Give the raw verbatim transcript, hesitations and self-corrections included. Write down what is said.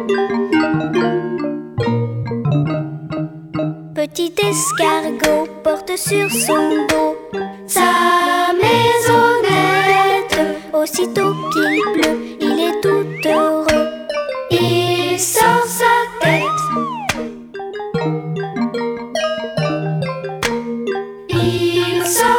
Petit escargot porte sur son dos sa maisonnette. Aussitôt qu'il pleut, il est tout heureux. Il sort sa tête. Il sort